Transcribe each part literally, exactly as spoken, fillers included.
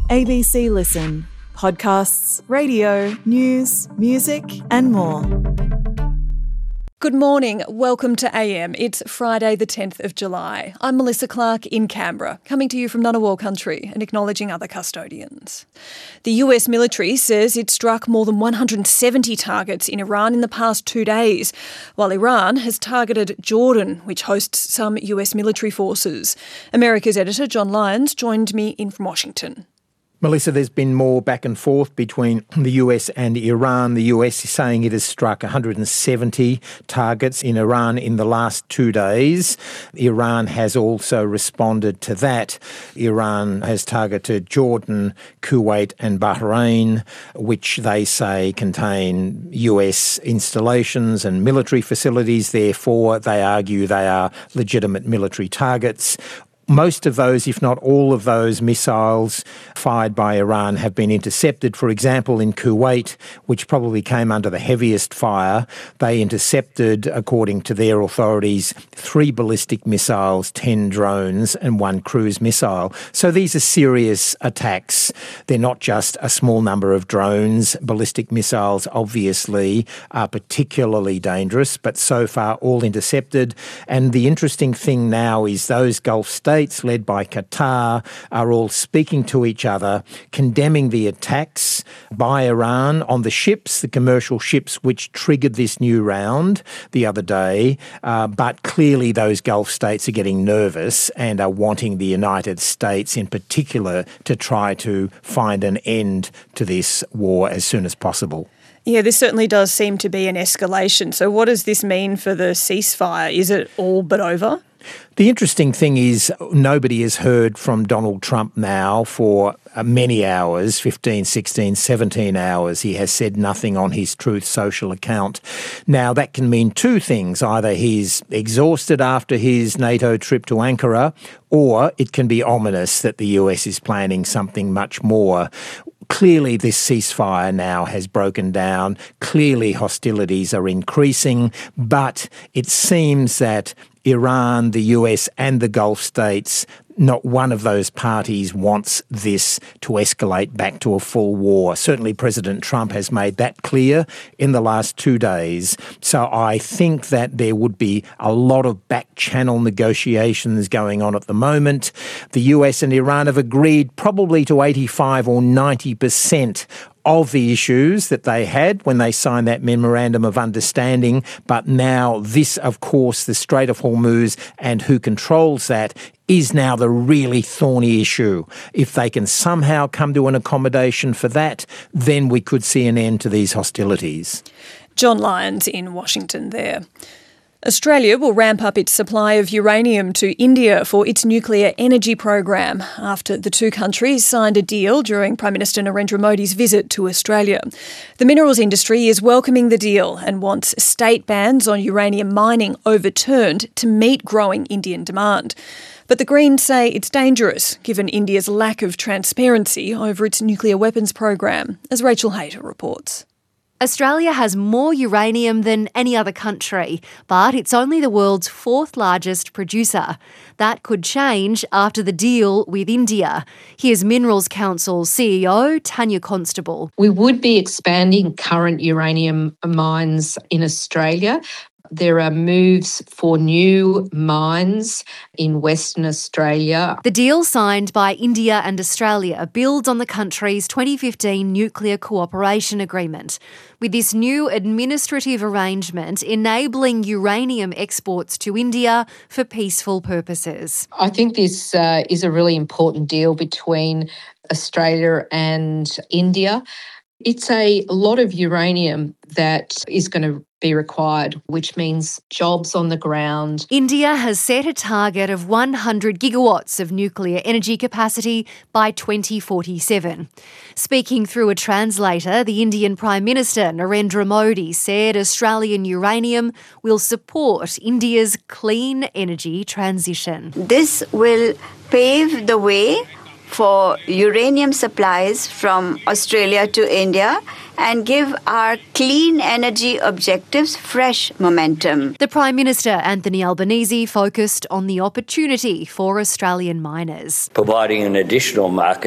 A B C Listen. Podcasts, radio, news, music and more. Good morning. Welcome to A M. It's Friday the tenth of July. I'm Melissa Clark in Canberra, coming to you from Ngunnawal country and acknowledging other custodians. The U S military says it struck more than one hundred seventy targets in Iran in the past two days, while Iran has targeted Jordan, which hosts some U S military forces. America's editor John Lyons joined me in from Washington. Melissa, there's been more back and forth between the U S and Iran. The U S is saying it has struck one hundred seventy targets in Iran in the last two days. Iran has also responded to that. Iran has targeted Jordan, Kuwait and Bahrain, which they say contain U S installations and military facilities. Therefore, they argue they are legitimate military targets. Most of those, if not all of those missiles fired by Iran have been intercepted. For example, in Kuwait, which probably came under the heaviest fire, they intercepted, according to their authorities, three ballistic missiles, ten drones and one cruise missile. So these are serious attacks. They're not just a small number of drones. Ballistic missiles, obviously, are particularly dangerous, but so far all intercepted. And the interesting thing now is those Gulf states, led by Qatar, are all speaking to each other, condemning the attacks by Iran on the ships, the commercial ships which triggered this new round the other day. Uh, but clearly those Gulf states are getting nervous and are wanting the United States in particular to try to find an end to this war as soon as possible. Yeah, this certainly does seem to be an escalation. So what does this mean for the ceasefire? Is it all but over? The interesting thing is nobody has heard from Donald Trump now for many hours, fifteen, sixteen, seventeen hours. He has said nothing on his Truth Social account. Now, that can mean two things. Either he's exhausted after his NATO trip to Ankara, or it can be ominous that the U S is planning something much more. Clearly, this ceasefire now has broken down. Clearly, hostilities are increasing, but it seems that Iran, the U S and the Gulf states, not one of those parties wants this to escalate back to a full war. Certainly President Trump has made that clear in the last two days. So I think that there would be a lot of back-channel negotiations going on at the moment. The U S and Iran have agreed probably to eighty-five or ninety percent of the issues that they had when they signed that memorandum of understanding. But now this, of course, the Strait of Hormuz and who controls that is now the really thorny issue. If they can somehow come to an accommodation for that, then we could see an end to these hostilities. John Lyons in Washington there. Australia will ramp up its supply of uranium to India for its nuclear energy program after the two countries signed a deal during Prime Minister Narendra Modi's visit to Australia. The minerals industry is welcoming the deal and wants state bans on uranium mining overturned to meet growing Indian demand. But the Greens say it's dangerous, given India's lack of transparency over its nuclear weapons program, as Rachel Hayter reports. Australia has more uranium than any other country, but it's only the world's fourth largest producer. That could change after the deal with India. Here's Minerals Council C E O Tanya Constable. We would be expanding current uranium mines in Australia. There are moves for new mines in Western Australia. The deal signed by India and Australia builds on the country's twenty fifteen Nuclear Cooperation Agreement, with this new administrative arrangement enabling uranium exports to India for peaceful purposes. I think this uh, is a really important deal between Australia and India. It's a lot of uranium that is going to be required, which means jobs on the ground. India has set a target of one hundred gigawatts of nuclear energy capacity by twenty forty-seven. Speaking through a translator, the Indian Prime Minister Narendra Modi said Australian uranium will support India's clean energy transition. This will pave the way for uranium supplies from Australia to India and give our clean energy objectives fresh momentum. The Prime Minister, Anthony Albanese, focused on the opportunity for Australian miners. Providing an additional market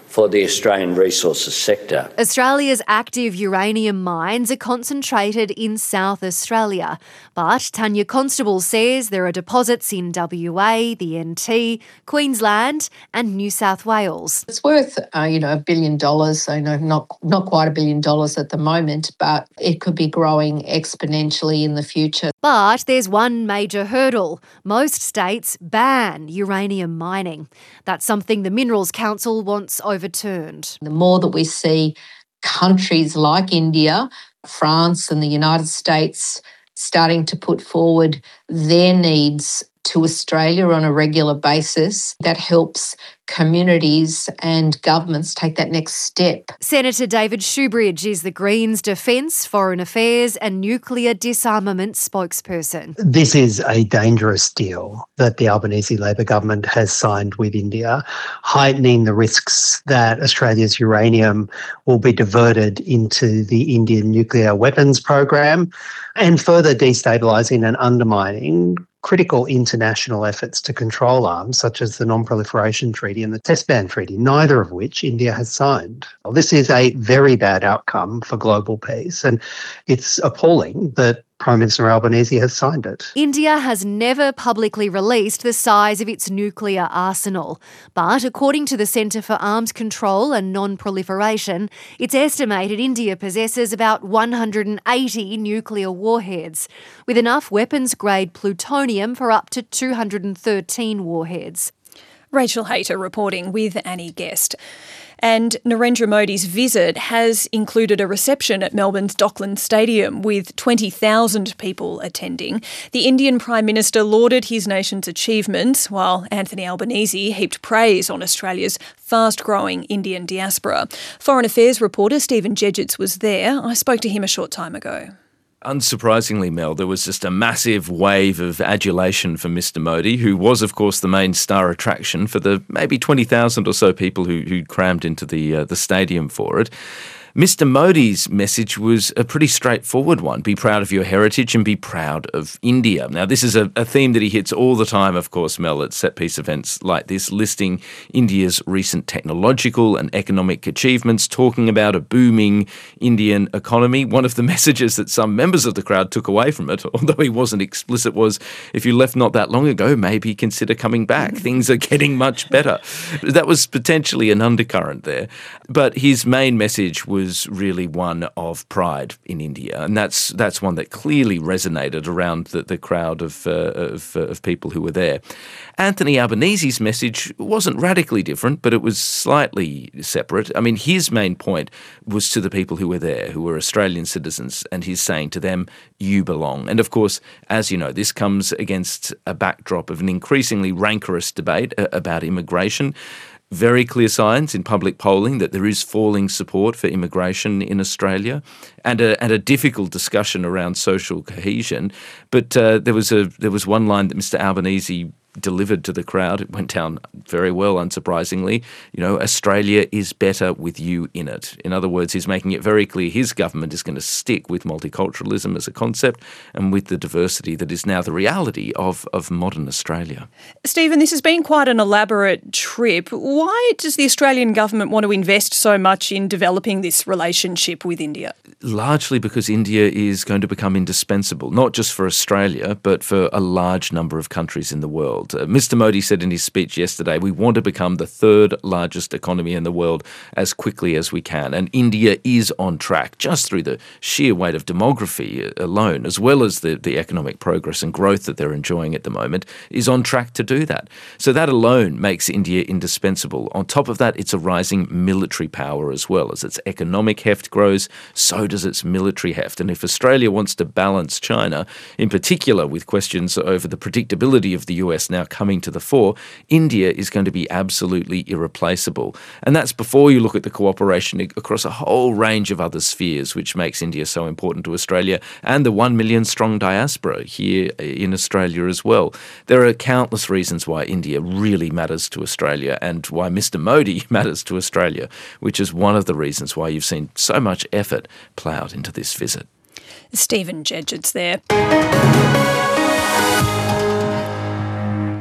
for the Australian resources sector. Australia's active uranium mines are concentrated in South Australia, but Tanya Constable says there are deposits in W A, the N T, Queensland and New South Wales. It's worth, uh, you know, a billion dollars, so no, not, not quite a billion dollars at the moment, but it could be growing exponentially in the future. But there's one major hurdle. Most states ban uranium mining. That's something the Minerals Council wants overturned. The more that we see countries like India, France and the United States starting to put forward their needs to Australia on a regular basis, that helps communities and governments take that next step. Senator David Shoebridge is the Greens' Defence, Foreign Affairs and Nuclear Disarmament spokesperson. This is a dangerous deal that the Albanese Labor government has signed with India, heightening the risks that Australia's uranium will be diverted into the Indian nuclear weapons program and further destabilising and undermining critical international efforts to control arms, such as the Non-Proliferation Treaty and the Test Ban Treaty, neither of which India has signed. Well, this is a very bad outcome for global peace, and it's appalling that Prime Minister Albanese has signed it. India has never publicly released the size of its nuclear arsenal, but according to the Centre for Arms Control and Non-Proliferation, it's estimated India possesses about one hundred eighty nuclear warheads, with enough weapons-grade plutonium for up to two hundred thirteen warheads. Rachel Hayter reporting with Annie Guest. And Narendra Modi's visit has included a reception at Melbourne's Docklands Stadium with twenty thousand people attending. The Indian Prime Minister lauded his nation's achievements, while Anthony Albanese heaped praise on Australia's fast-growing Indian diaspora. Foreign Affairs reporter Stephen Jedgetts was there. I spoke to him a short time ago. Unsurprisingly, Mel, there was just a massive wave of adulation for Mister Modi, who was, of course, the main star attraction for the maybe twenty thousand or so people who, who crammed into the uh, the stadium for it. Mister Modi's message was a pretty straightforward one. Be proud of your heritage and be proud of India. Now, this is a, a theme that he hits all the time, of course, Mel, at set-piece events like this, listing India's recent technological and economic achievements, talking about a booming Indian economy. One of the messages that some members of the crowd took away from it, although he wasn't explicit, was if you left not that long ago, maybe consider coming back. Things are getting much better. That was potentially an undercurrent there. But his main message was was really one of pride in India, and that's that's one that clearly resonated around the, the crowd of, uh, of of people who were there. Anthony Albanese's message wasn't radically different, but it was slightly separate. I mean, his main point was to the people who were there, who were Australian citizens, and he's saying to them, you belong. And of course, as you know, this comes against a backdrop of an increasingly rancorous debate about immigration. Very clear signs in public polling that there is falling support for immigration in Australia, and a, and a difficult discussion around social cohesion. But uh, there was a there was one line that Mister Albanese delivered to the crowd. It went down very well, unsurprisingly. You know, Australia is better with you in it. In other words, he's making it very clear his government is going to stick with multiculturalism as a concept and with the diversity that is now the reality of, of modern Australia. Stephen, this has been quite an elaborate trip. Why does the Australian government want to invest so much in developing this relationship with India? Largely because India is going to become indispensable, not just for Australia, but for a large number of countries in the world. Uh, Mister Modi said in his speech yesterday, we want to become the third largest economy in the world as quickly as we can. And India is on track just through the sheer weight of demography alone, as well as the, the economic progress and growth that they're enjoying at the moment, is on track to do that. So that alone makes India indispensable. On top of that, it's a rising military power as well. As its economic heft grows, so does its military heft. And if Australia wants to balance China, in particular with questions over the predictability of the U S now coming to the fore, India is going to be absolutely irreplaceable. And that's before you look at the cooperation across a whole range of other spheres, which makes India so important to Australia and the one million strong diaspora here in Australia as well. There are countless reasons why India really matters to Australia and why Mister Modi matters to Australia, which is one of the reasons why you've seen so much effort ploughed into this visit. Stephen Jedgetts there.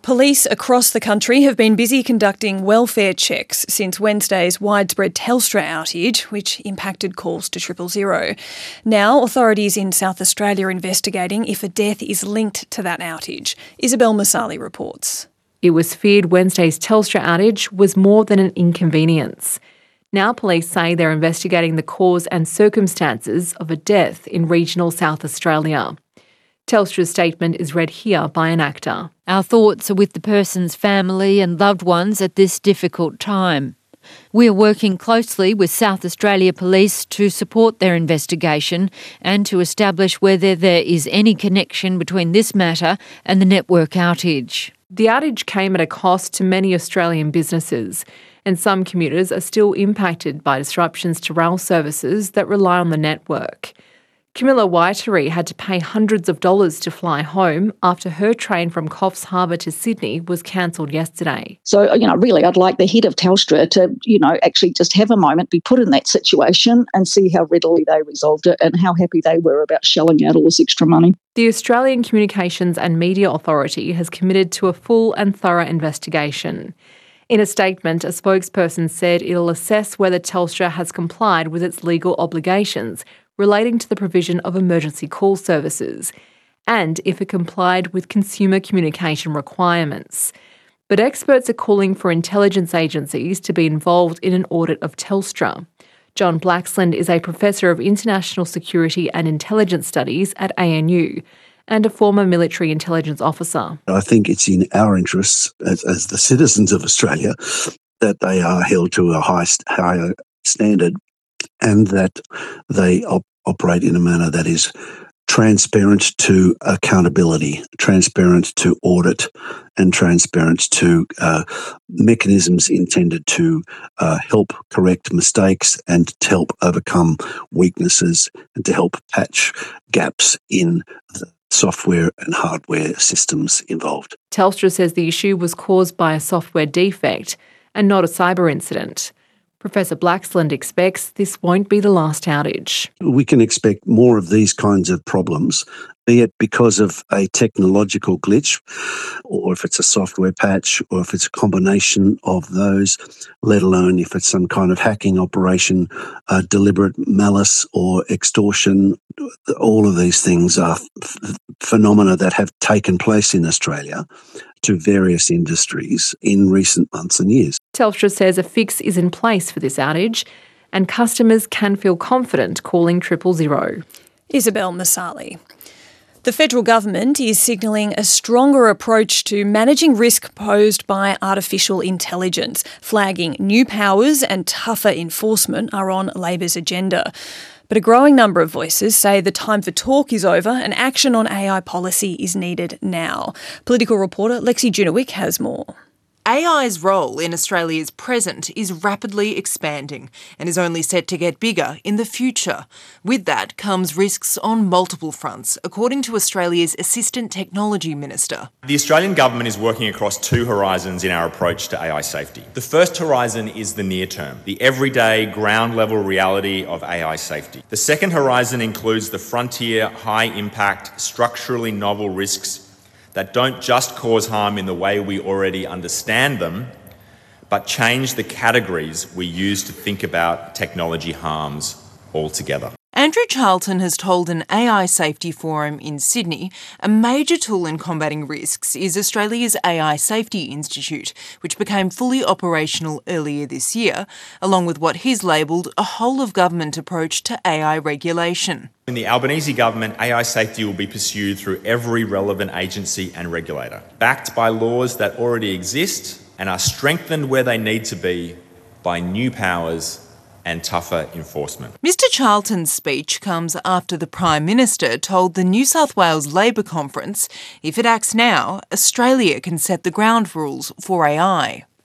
Police across the country have been busy conducting welfare checks since Wednesday's widespread Telstra outage, which impacted calls to triple zero. Now, authorities in South Australia are investigating if a death is linked to that outage. Isabel Masali reports. It was feared Wednesday's Telstra outage was more than an inconvenience. Now police say they're investigating the cause and circumstances of a death in regional South Australia. Telstra's statement is read here by an actor. Our thoughts are with the person's family and loved ones at this difficult time. We are working closely with South Australia Police to support their investigation and to establish whether there is any connection between this matter and the network outage. The outage came at a cost to many Australian businesses, and some commuters are still impacted by disruptions to rail services that rely on the network. Camilla Waiteri had to pay hundreds of dollars to fly home after her train from Coffs Harbour to Sydney was cancelled yesterday. So, you know, really I'd like the head of Telstra to, you know, actually just have a moment, be put in that situation and see how readily they resolved it and how happy they were about shelling out all this extra money. The Australian Communications and Media Authority has committed to a full and thorough investigation. In a statement, a spokesperson said it'll assess whether Telstra has complied with its legal obligations relating to the provision of emergency call services, and if it complied with consumer communication requirements. But experts are calling for intelligence agencies to be involved in an audit of Telstra. John Blaxland is a Professor of International Security and Intelligence Studies at A N U and a former military intelligence officer. I think it's in our interests as, as the citizens of Australia that they are held to a high, higher standard and that they op- operate in a manner that is transparent to accountability, transparent to audit, and transparent to uh, mechanisms intended to uh, help correct mistakes and to help overcome weaknesses and to help patch gaps in the software and hardware systems involved. Telstra says the issue was caused by a software defect and not a cyber incident. Professor Blaxland expects this won't be the last outage. We can expect more of these kinds of problems, be it because of a technological glitch, or if it's a software patch, or if it's a combination of those, let alone if it's some kind of hacking operation, uh, deliberate malice or extortion. All of these things are f- phenomena that have taken place in Australia to various industries in recent months and years. Telstra says a fix is in place for this outage and customers can feel confident calling triple zero. Isabel Masali. The federal government is signalling a stronger approach to managing risk posed by artificial intelligence, flagging new powers and tougher enforcement are on Labor's agenda. But a growing number of voices say the time for talk is over and action on A I policy is needed now. Political reporter Lexi Junowick has more. A I's role in Australia's present is rapidly expanding and is only set to get bigger in the future. With that comes risks on multiple fronts, according to Australia's Assistant Technology Minister. The Australian government is working across two horizons in our approach to A I safety. The first horizon is the near term, the everyday ground-level reality of A I safety. The second horizon includes the frontier, high-impact, structurally novel risks that don't just cause harm in the way we already understand them, but change the categories we use to think about technology harms altogether. Andrew Charlton has told an A I safety forum in Sydney a major tool in combating risks is Australia's A I Safety Institute, which became fully operational earlier this year, along with what he's labelled a whole-of-government approach to A I regulation. In the Albanese government, A I safety will be pursued through every relevant agency and regulator, backed by laws that already exist and are strengthened where they need to be by new powers and tougher enforcement. Mister Charlton's speech comes after the Prime Minister told the New South Wales Labor Conference if it acts now, Australia can set the ground rules for A I.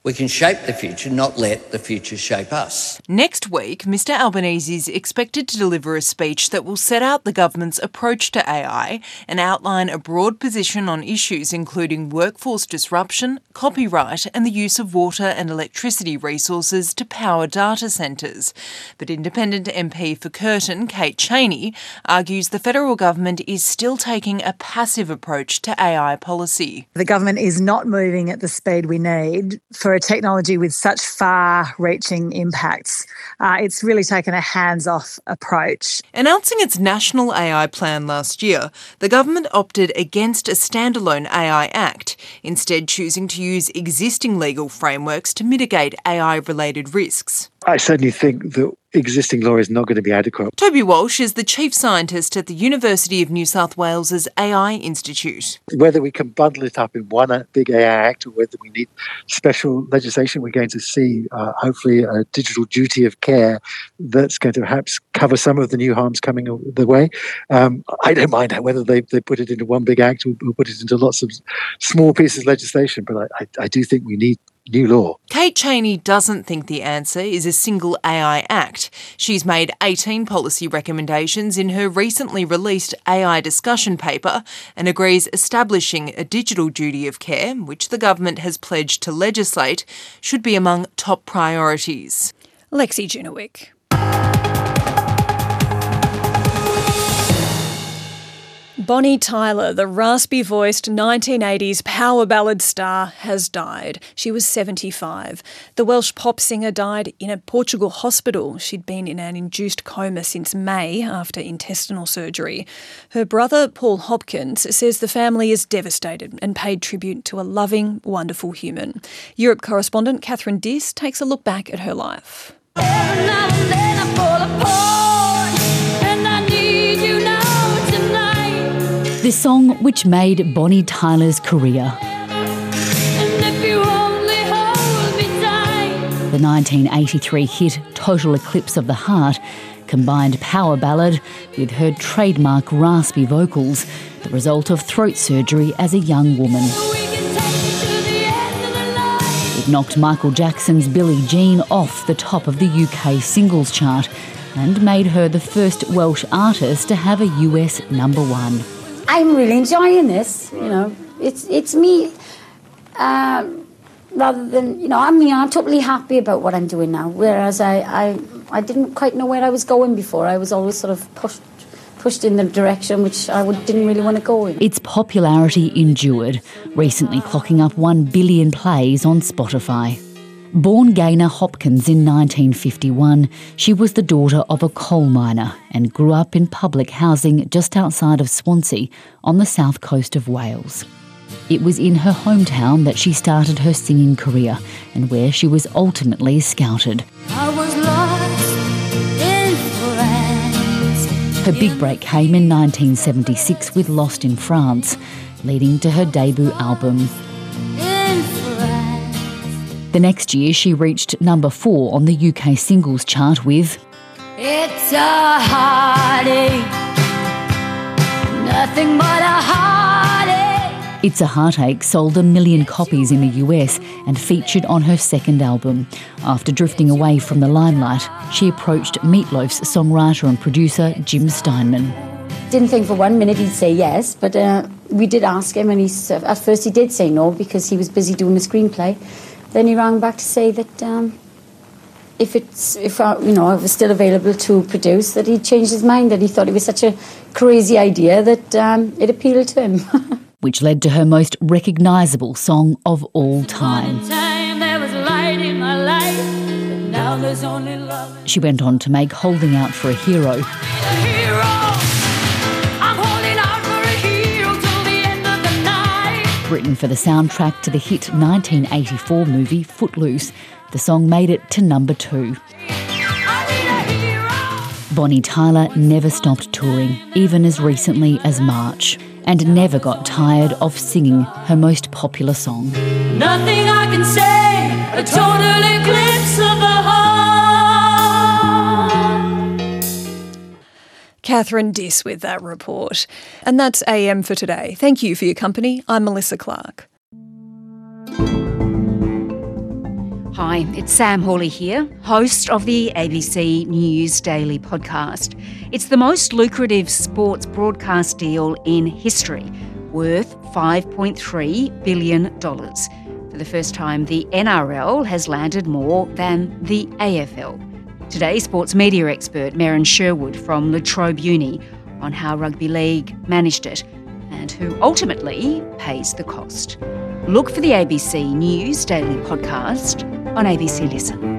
We can shape the future, not let the future shape us. Next week, Mr Albanese is expected to deliver a speech that will set out the government's approach to A I and outline a broad position on issues including workforce disruption, copyright and the use of water and electricity resources to power data centres. But Independent M P for Curtin, Kate Chaney, argues the federal government is still taking a passive approach to A I policy. The government is not moving at the speed we need for a technology with such far-reaching impacts. Uh, it's really taken a hands-off approach. Announcing its national A I plan last year, the government opted against a standalone A I Act, instead choosing to use existing legal frameworks to mitigate A I-related risks. I certainly think that existing law is not going to be adequate. Toby Walsh is the chief scientist at the University of New South Wales's A I Institute. Whether we can bundle it up in one big A I Act or whether we need special legislation, we're going to see uh, hopefully a digital duty of care that's going to perhaps cover some of the new harms coming the way. Um, I don't mind whether they, they put it into one big act or, or put it into lots of small pieces of legislation, but I, I, I do think we need new law. Kate Chaney doesn't think the answer is a single A I Act. She's made eighteen policy recommendations in her recently released A I discussion paper and agrees establishing a digital duty of care, which the government has pledged to legislate, should be among top priorities. Lexi Junowick. Bonnie Tyler, the raspy-voiced nineteen eighties power ballad star, has died. She was seventy-five. The Welsh pop singer died in a Portugal hospital. She'd been in an induced coma since May after intestinal surgery. Her brother, Paul Hopkins, says the family is devastated and paid tribute to a loving, wonderful human. Europe correspondent Catherine Diss takes a look back at her life. Every now and then I fall apart, and I need you now tonight. The song which made Bonnie Tyler's career. And if you only hold me tight. The nineteen eighty-three hit Total Eclipse of the Heart combined power ballad with her trademark raspy vocals, the result of throat surgery as a young woman. It knocked Michael Jackson's Billie Jean off the top of the U K singles chart and made her the first Welsh artist to have a U S number one. I'm really enjoying this, you know. It's it's me, uh, rather than, you know, I mean, I'm totally happy about what I'm doing now, whereas I, I, I didn't quite know where I was going before. I was always sort of pushed pushed in the direction which I would, didn't really want to go in. Its popularity endured, recently clocking up one billion plays on Spotify. Born Gaynor Hopkins in nineteen fifty-one, she was the daughter of a coal miner and grew up in public housing just outside of Swansea on the south coast of Wales. It was in her hometown that she started her singing career and where she was ultimately scouted. I was lost in France. Her big break came in nineteen seventy-six with Lost in France, leading to her debut album. The next year, she reached number four on the U K singles chart with It's a heartache, nothing but a heartache. It's a Heartache sold a million copies in the U S and featured on her second album. After drifting away from the limelight, she approached Meatloaf's songwriter and producer Jim Steinman. Didn't think for one minute he'd say yes, but uh, we did ask him, and he at first he did say no because he was busy doing the screenplay. Then he rang back to say that um, if it's if uh, you know, it was still available to produce, that he'd changed his mind, that he thought it was such a crazy idea that um, it appealed to him. Which led to her most recognisable song of all time. Time there was light in my life, but now there's only love. She went on to make Holding Out for a Hero. Written for the soundtrack to the hit nineteen eighty-four movie Footloose, the song made it to number two. Bonnie Tyler never stopped touring, even as recently as March, and never got tired of singing her most popular song. Nothing I can say, a total eclipse of the heart. Catherine Diss with that report. And that's A M for today. Thank you for your company. I'm Melissa Clark. Hi, it's Sam Hawley here, host of the A B C News Daily podcast. It's the most lucrative sports broadcast deal in history, worth five point three billion dollars. For the first time, the N R L has landed more than the A F L. Today, sports media expert Merryn Sherwood from La Trobe Uni on how rugby league managed it and who ultimately pays the cost. Look for the A B C News Daily podcast on A B C Listen.